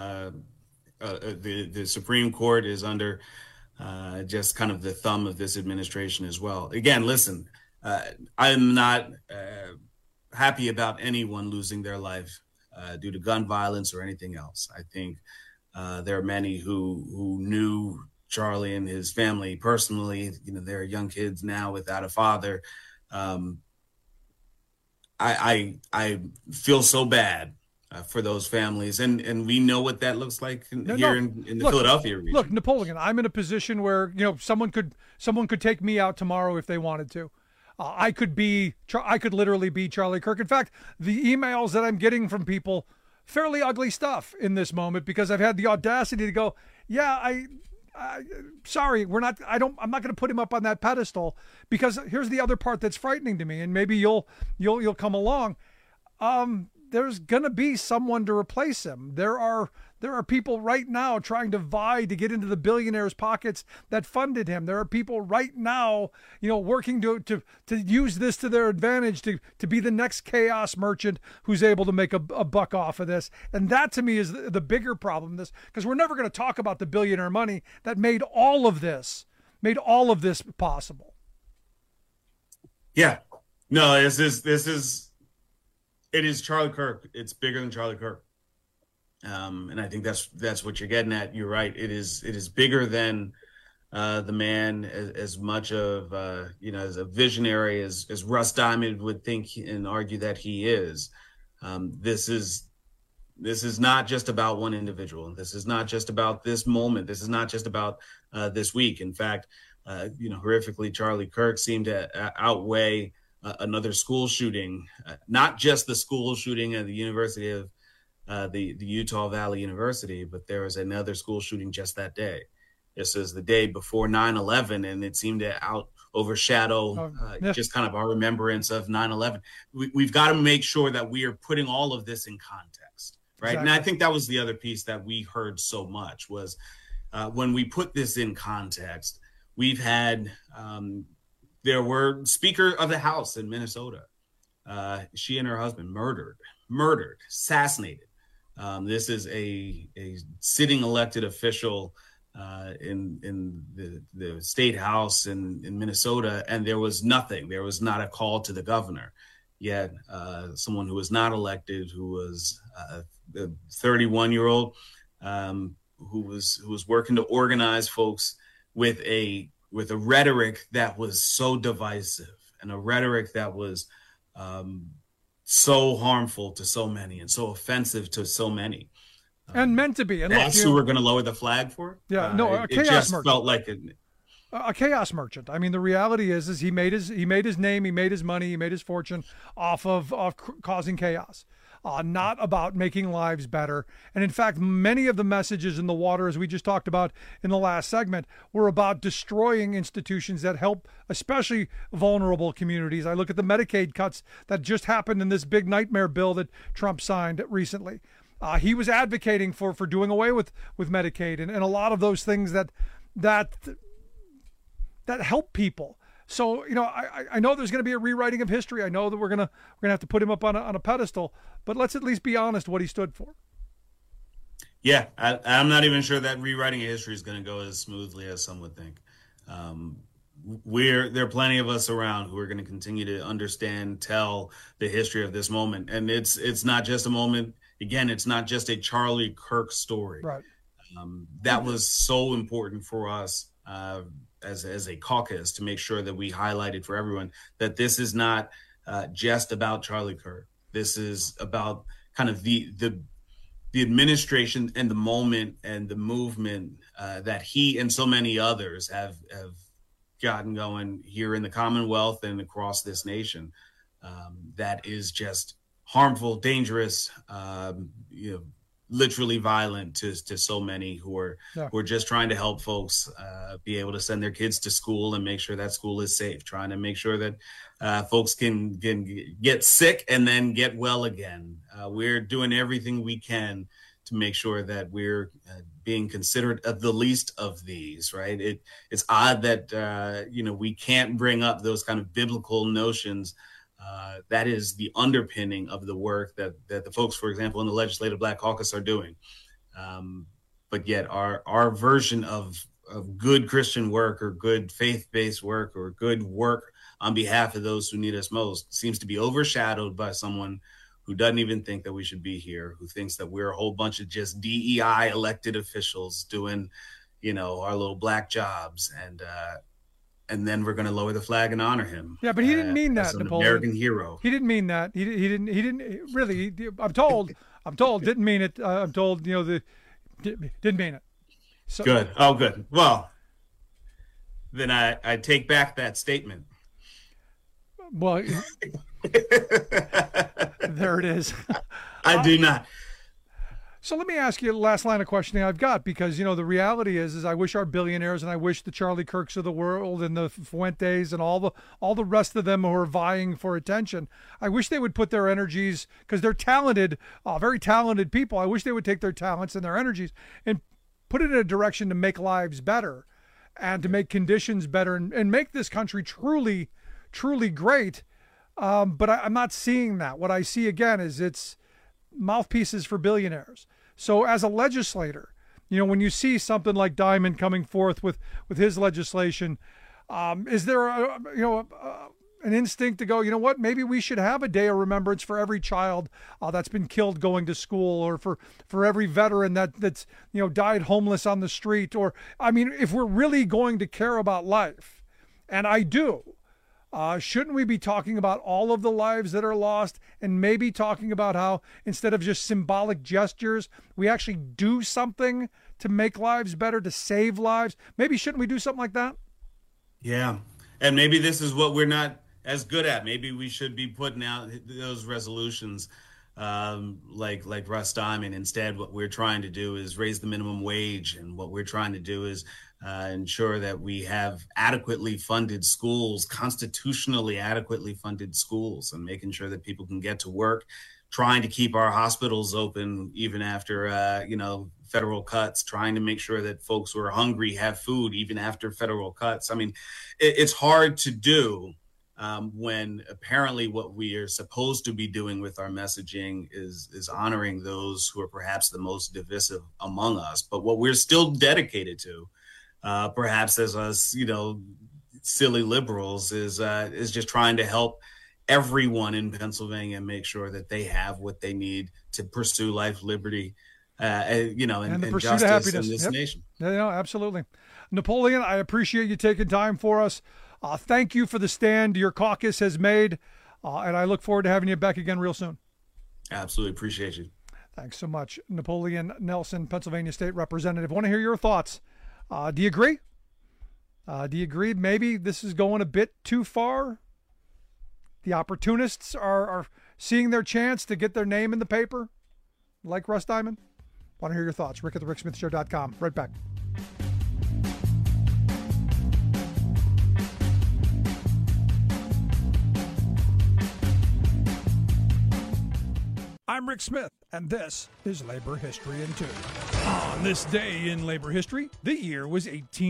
The Supreme Court is under just kind of the thumb of this administration as well. Again, listen, I'm not happy about anyone losing their life due to gun violence or anything else. I think there are many who knew Charlie and his family personally. They're young kids now without a father. I feel so bad for those families. And we know what that looks like in the Philadelphia region. Look, Napoleon, I'm in a position where, someone could take me out tomorrow if they wanted to. I could literally be Charlie Kirk. In fact, the emails that I'm getting from people, fairly ugly stuff in this moment, because I've had the audacity to go, sorry, I'm not going to put him up on that pedestal, because here's the other part that's frightening to me, and maybe you'll come along. There's going to be someone to replace him. There are people right now trying to vie to get into the billionaires' pockets that funded him. There are people right now, working to use this to their advantage to be the next chaos merchant who's able to make a buck off of this. And that to me is the bigger problem. This, because we're never going to talk about the billionaire money that made all of this possible. Yeah, no, it is Charlie Kirk. It's bigger than Charlie Kirk. And I think that's what you're getting at. You're right. It is bigger than the man, as much of as a visionary as Russ Diamond would think and argue that he is. This is not just about one individual. This is not just about this moment. This is not just about this week. In fact, horrifically, Charlie Kirk seemed to outweigh another school shooting, not just the school shooting at the University of the Utah Valley University, but there was another school shooting just that day. This is the day before 9/11, and it seemed to overshadow just kind of our remembrance of 9/11. We've got to make sure that we are putting all of this in context, right? Exactly. And I think that was the other piece that we heard so much was when we put this in context, we've had there were Speaker of the House in Minnesota. She and her husband murdered, assassinated. This is a sitting elected official in the state house in Minnesota, and there was nothing. There was not a call to the governor. Yet someone who was not elected, who was a 31-year-old, who was working to organize folks with a rhetoric that was so divisive and a rhetoric that was so harmful to so many and so offensive to so many. And meant to be. And that's look, who we're going to lower the flag for? Yeah, no, a it chaos just merchant. felt like a chaos merchant. I mean, the reality is he made his name, he made his money, he made his fortune off of causing chaos. Not about making lives better. And in fact, many of the messages in the water, as we just talked about in the last segment, were about destroying institutions that help especially vulnerable communities. I look at the Medicaid cuts that just happened in this big nightmare bill that Trump signed recently. He was advocating for doing away with Medicaid and a lot of those things that help people. So, you know, I know there's going to be a rewriting of history. I know that we're gonna have to put him up on a pedestal, but let's at least be honest what he stood for. Yeah, I'm not even sure that rewriting of history is going to go as smoothly as some would think. There are plenty of us around who are going to continue to understand, tell the history of this moment, and it's not just a moment. Again, it's not just a Charlie Kirk story. Right. That was so important for us. As a caucus to make sure that we highlighted for everyone that this is not just about Charlie Kirk. This is about kind of the administration and the moment and the movement that he and so many others have gotten going here in the Commonwealth and across this nation. That is just harmful, dangerous, literally violent to so many who are just trying to help folks be able to send their kids to school and make sure that school is safe, trying to make sure that folks can get sick and then get well again. We're doing everything we can to make sure that we're being considerate of the least of these, right? It's odd that, we can't bring up those kind of biblical notions. That is the underpinning of the work that the folks, for example, in the Legislative Black Caucus are doing. But yet our version of good Christian work or good faith-based work or good work on behalf of those who need us most seems to be overshadowed by someone who doesn't even think that we should be here, who thinks that we're a whole bunch of just DEI elected officials doing, our little black jobs and then we're going to lower the flag and honor him. Yeah, but he didn't mean that, as an Napoleon. American hero. He didn't mean that. He didn't really. I'm told, didn't mean it. I'm told, didn't mean it. So, good. Oh, good. Well, then I take back that statement. Well, there it is. I do not. So let me ask you the last line of questioning I've got, because, the reality is I wish our billionaires and I wish the Charlie Kirks of the world and the Fuentes and all the rest of them who are vying for attention, I wish they would put their energies, because they're talented, very talented people. I wish they would take their talents and their energies and put it in a direction to make lives better and to make conditions better and make this country truly, truly great. But I'm not seeing that. What I see again is it's mouthpieces for billionaires. So as a legislator, when you see something like Diamond coming forth with his legislation, is there an instinct to go, what, maybe we should have a day of remembrance for every child that's been killed going to school, or for every veteran that's died homeless on the street, or if we're really going to care about life, and I do, shouldn't we be talking about all of the lives that are lost, and maybe talking about how instead of just symbolic gestures, we actually do something to make lives better, to save lives? Maybe shouldn't we do something like that? Yeah. And maybe this is what we're not as good at. Maybe we should be putting out those resolutions like Russ Diamond. Instead, what we're trying to do is raise the minimum wage, and what we're trying to do is ensure that we have adequately funded schools, constitutionally adequately funded schools, and making sure that people can get to work, trying to keep our hospitals open even after, federal cuts, trying to make sure that folks who are hungry have food even after federal cuts. I mean, it's hard to do when apparently what we are supposed to be doing with our messaging is honoring those who are perhaps the most divisive among us. But what we're still dedicated to, perhaps as us, silly liberals, is just trying to help everyone in Pennsylvania make sure that they have what they need to pursue life, liberty, and the pursuit justice of happiness in this nation. Yeah, absolutely. Napoleon, I appreciate you taking time for us. Thank you for the stand your caucus has made, and I look forward to having you back again real soon. Absolutely appreciate you. Thanks so much. Napoleon Nelson, Pennsylvania State Representative. I want to hear your thoughts. Do you agree? Do you agree maybe this is going a bit too far? The opportunists are seeing their chance to get their name in the paper, like Russ Diamond? Want to hear your thoughts. Rick at thericksmithshow.com. Right back. I'm Rick Smith, and this is Labor History in 2. On this day in labor history, the year was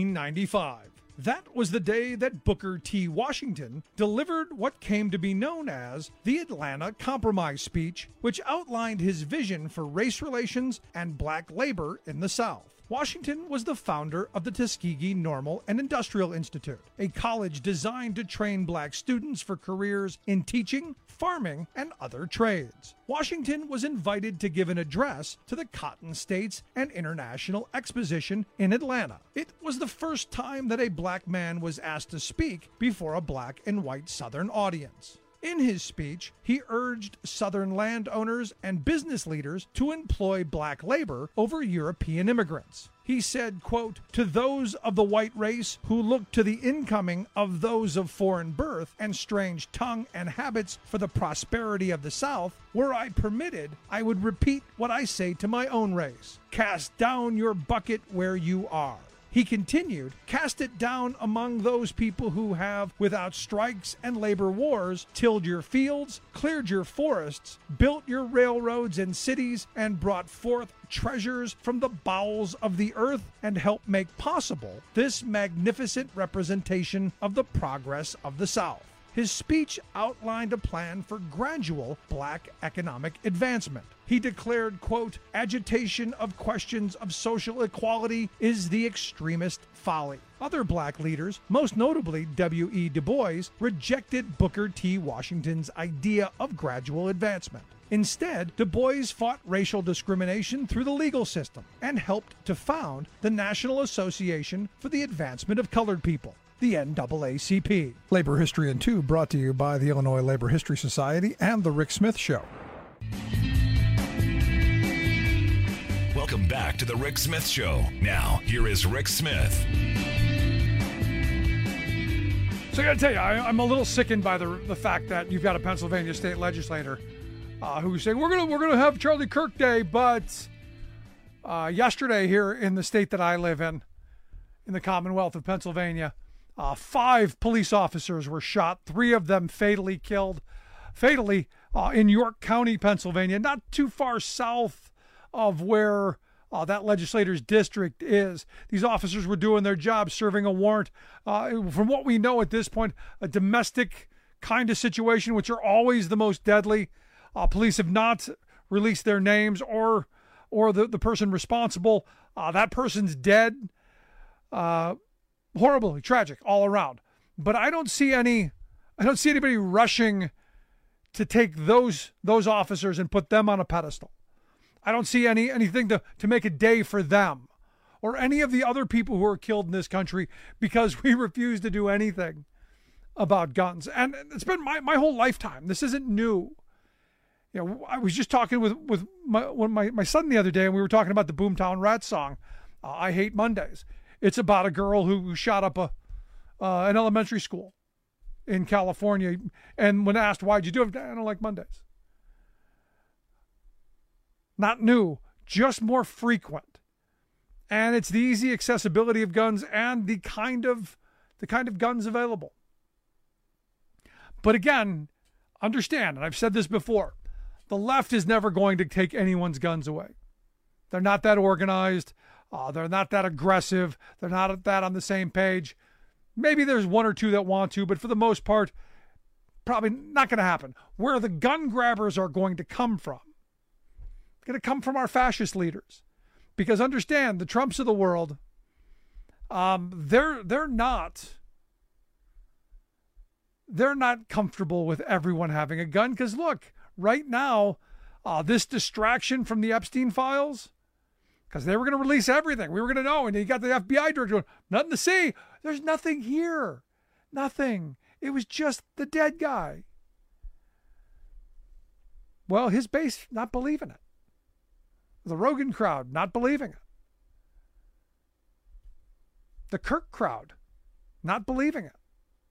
1895. That was the day that Booker T. Washington delivered what came to be known as the Atlanta Compromise Speech, which outlined his vision for race relations and black labor in the South. Washington was the founder of the Tuskegee Normal and Industrial Institute, a college designed to train black students for careers in teaching, farming, and other trades. Washington was invited to give an address to the Cotton States and International Exposition in Atlanta. It was the first time that a black man was asked to speak before a black and white Southern audience. In his speech, he urged Southern landowners and business leaders to employ black labor over European immigrants. He said, quote, "To those of the white race who look to the incoming of those of foreign birth and strange tongue and habits for the prosperity of the South, were I permitted, I would repeat what I say to my own race. Cast down your bucket where you are." He continued, "Cast it down among those people who have, without strikes and labor wars, tilled your fields, cleared your forests, built your railroads and cities, and brought forth treasures from the bowels of the earth, and helped make possible this magnificent representation of the progress of the South." His speech outlined a plan for gradual black economic advancement. He declared, quote, "Agitation of questions of social equality is the extremist folly." Other black leaders, most notably W.E. Du Bois, rejected Booker T. Washington's idea of gradual advancement. Instead, Du Bois fought racial discrimination through the legal system and helped to found the National Association for the Advancement of Colored People, the NAACP. Labor History in 2 brought to you by the Illinois Labor History Society and The Rick Smith Show. Welcome back to the Rick Smith Show. Now, here is Rick Smith. So I got to tell you, I'm a little sickened by the fact that you've got a Pennsylvania state legislator who's saying we're gonna have Charlie Kirk Day, but yesterday here in the state that I live in the Commonwealth of Pennsylvania, 5 police officers were shot, 3 of them fatally killed, in York County, Pennsylvania, not too far south of where that legislator's district is. These officers were doing their job, serving a warrant. From what we know at this point, a domestic kind of situation, which are always the most deadly. Police have not released their names or the person responsible. That person's dead. Horribly tragic all around. But I don't see anybody rushing to take those officers and put them on a pedestal. I don't see anything to make a day for them or any of the other people who are killed in this country because we refuse to do anything about guns. And it's been my whole lifetime. This isn't new. You know, I was just talking with my son the other day, and we were talking about the Boomtown Rats song, I Hate Mondays. It's about a girl who shot up an elementary school in California. And when asked, why'd you do it? I don't like Mondays. Not new, just more frequent. And it's the easy accessibility of guns and the kind of guns available. But again, understand, and I've said this before, the left is never going to take anyone's guns away. They're not that organized. They're not that aggressive. They're not that on the same page. Maybe there's one or two that want to, but for the most part, probably not going to happen. Where the gun grabbers are going to come from, going to come from our fascist leaders. Because understand, the Trumps of the world, they're not comfortable with everyone having a gun. Because look, right now, this distraction from the Epstein files, because they were going to release everything. We were going to know. And you got the FBI director going, nothing to see. There's nothing here. Nothing. It was just the dead guy. Well, his base not believing it. The Rogan crowd not believing it. The Kirk crowd not believing it.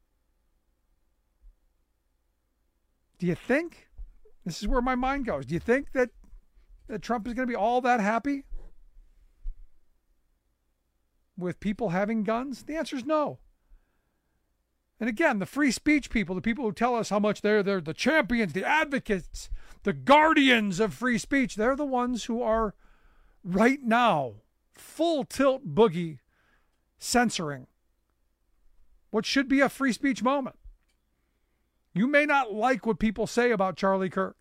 Do you think, this is where my mind goes, do you think that Trump is going to be all that happy with people having guns? The answer is no. And again, the free speech people, the people who tell us how much they're the champions, the advocates, the guardians of free speech, they're the ones who are right now full tilt boogie censoring what should be a free speech moment. You may not like what people say about Charlie Kirk.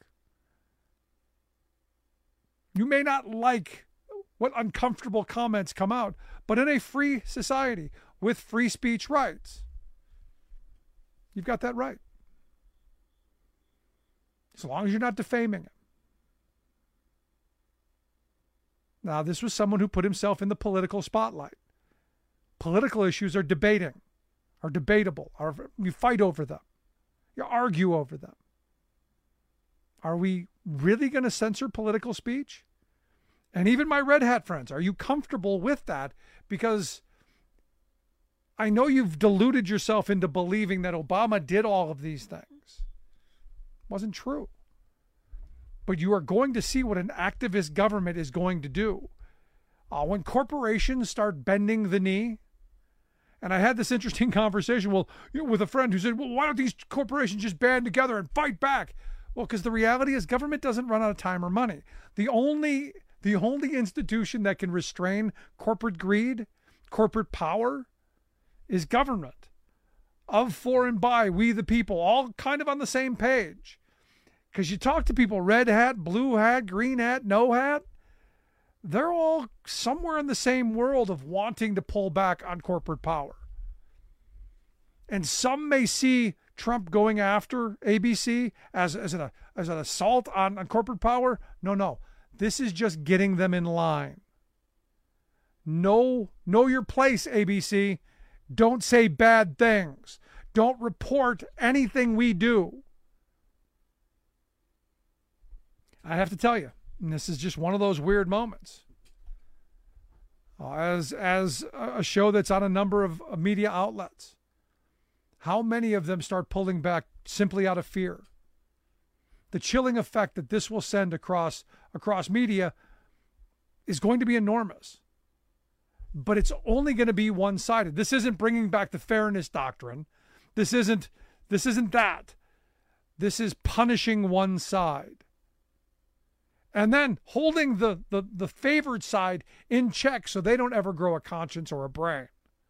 You may not like what uncomfortable comments come out, but in a free society with free speech rights, you've got that right. As long as you're not defaming him. Now, this was someone who put himself in the political spotlight. Political issues are debatable, you fight over them. You argue over them. Are we really going to censor political speech? And even my red hat friends, are you comfortable with that? Because I know you've deluded yourself into believing that Obama did all of these things. It wasn't true. But you are going to see what an activist government is going to do. When corporations start bending the knee, and I had this interesting conversation with a friend who said, well, why don't these corporations just band together and fight back? Well, because the reality is government doesn't run out of time or money. The only institution that can restrain corporate greed, corporate power, is government. Of, for, and by, we the people, all kind of on the same page. Because you talk to people, red hat, blue hat, green hat, no hat, they're all somewhere in the same world of wanting to pull back on corporate power. And some may see Trump going after ABC as an assault on corporate power. No. This is just getting them in line. Know your place, ABC. Don't say bad things. Don't report anything we do. I have to tell you, and this is just one of those weird moments. As a show that's on a number of media outlets, how many of them start pulling back simply out of fear? The chilling effect that this will send across media is going to be enormous. But it's only going to be one-sided. This isn't bringing back the fairness doctrine. This isn't that. This is punishing one side. And then holding the favored side in check so they don't ever grow a conscience or a brain.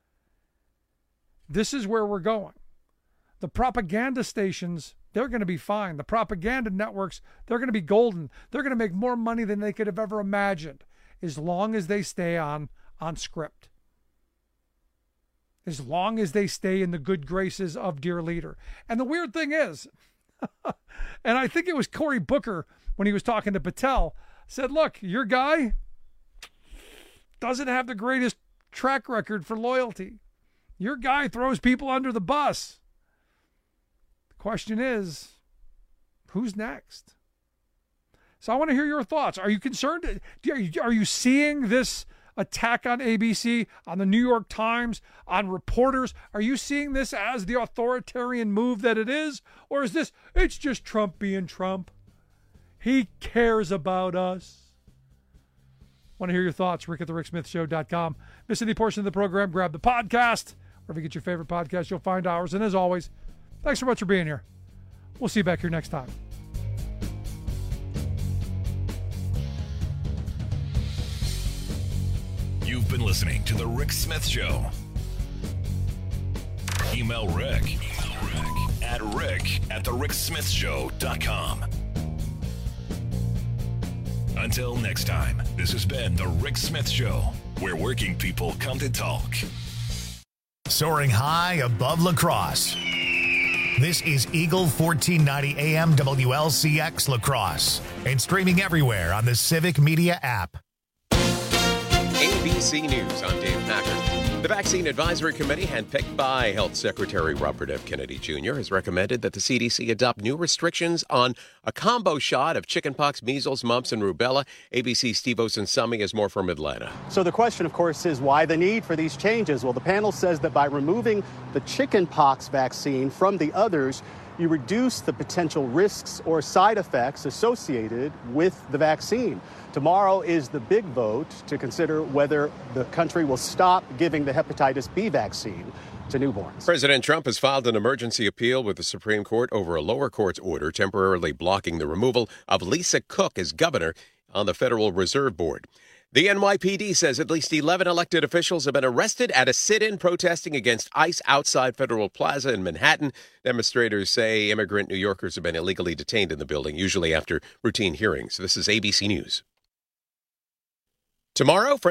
This is where we're going. The propaganda stations, they're going to be fine. The propaganda networks, they're going to be golden. They're going to make more money than they could have ever imagined as long as they stay on script. As long as they stay in the good graces of dear leader. And the weird thing is, and I think it was Cory Booker when he was talking to Patel, said, look, your guy doesn't have the greatest track record for loyalty. Your guy throws people under the bus. The question is, who's next? So I want to hear your thoughts. Are you concerned? Are you seeing this attack on ABC, on the New York Times, on reporters? Are you seeing this as the authoritarian move that it is? Or is this, it's just Trump being Trump? He cares about us. Want to hear your thoughts? Rick at thericksmithshow.com. Miss any portion of the program, grab the podcast. Wherever you get your favorite podcast, you'll find ours. And as always, thanks so much for being here. We'll see you back here next time. You've been listening to The Rick Smith Show. Email Rick at rick@thericksmithshow.com. Until next time, this has been The Rick Smith Show, where working people come to talk. Soaring high above La Crosse. This is Eagle 1490 AM WLCX La Crosse and streaming everywhere on the Civic Media app. ABC News, I'm Dave Packard. The Vaccine Advisory Committee, handpicked by Health Secretary Robert F. Kennedy Jr., has recommended that the CDC adopt new restrictions on a combo shot of chickenpox, measles, mumps, and rubella. ABC's Steve Osunsami has more from Atlanta. So the question, of course, is why the need for these changes? Well, the panel says that by removing the chickenpox vaccine from the others, you reduce the potential risks or side effects associated with the vaccine. Tomorrow is the big vote to consider whether the country will stop giving the hepatitis B vaccine to newborns. President Trump has filed an emergency appeal with the Supreme Court over a lower court's order temporarily blocking the removal of Lisa Cook as governor on the Federal Reserve Board. The NYPD says at least 11 elected officials have been arrested at a sit-in protesting against ICE outside Federal Plaza in Manhattan. Demonstrators say immigrant New Yorkers have been illegally detained in the building, usually after routine hearings. This is ABC News. Tomorrow,